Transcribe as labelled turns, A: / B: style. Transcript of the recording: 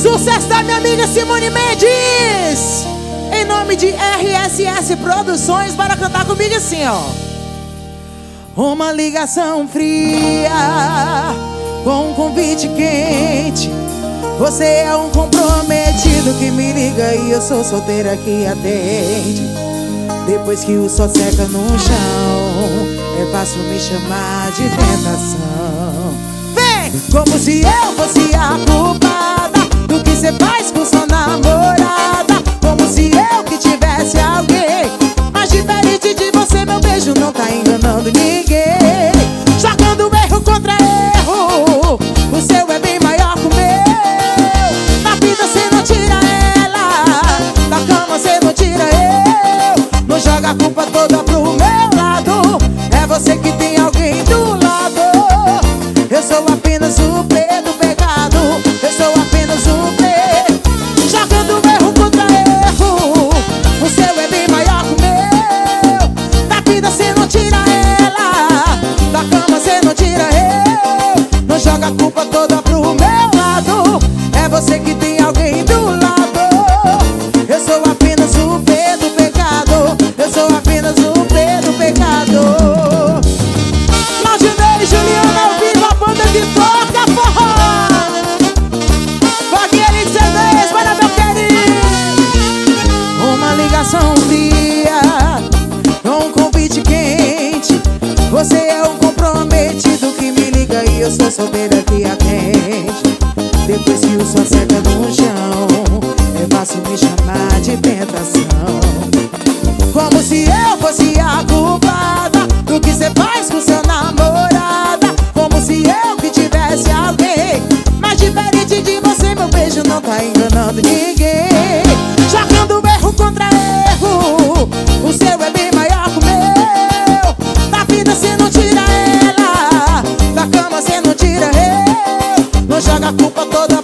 A: Sucesso da minha amiga Simone Mendes, em nome de RSS Produções, para cantar comigo assim, ó. Uma ligação fria com um convite quente. Você é um comprometido que me liga e eu sou solteira que atende. Depois que o sol seca no chão, é fácil me chamar de tentação. Vem! Como se eu fosse a culpada do que cê faz com sua namorada. Como se eu que tivesse alguém, mas diferente de você, meu beijo não tá enganando ninguém. Jogando erro contra erro, o seu é bem maior que o meu. Na vida cê não tira ela, da cama cê não tira eu. Não joga a culpa toda pro meu lado, é você que tem alguém do lado. Eu sou apenas o play do pecado, eu sou apenas o play. Jogando erro contra erro, o seu é bem maior que o meu. Da vida cê não tira ela, da cama cê não tira eu. Não joga a culpa toda pro meu lado, é você que tem alguém do lado. Eu sou apenas o play do pecado, eu sou apenas o play do pecado. Claudinei e Juliana ao vivo, a banda que toca forró. Vagueirinho de CDs, para meu querido. Uma ligação fria com um convite quente. Você é um comprometido que me liga e eu sou solteira que atende. Depois que o sol seca no chão, é fácil me chamar de tentação. Como se eu fosse a culpada do que cê faz com seu namorada. Como se eu que tivesse alguém, mas diferente de você, meu beijo não tá enganando ninguém. Jogando erro contra erro, o seu é bem maior que o meu. Da vida cê não tira ela, da cama cê não tira eu. Não joga a culpa toda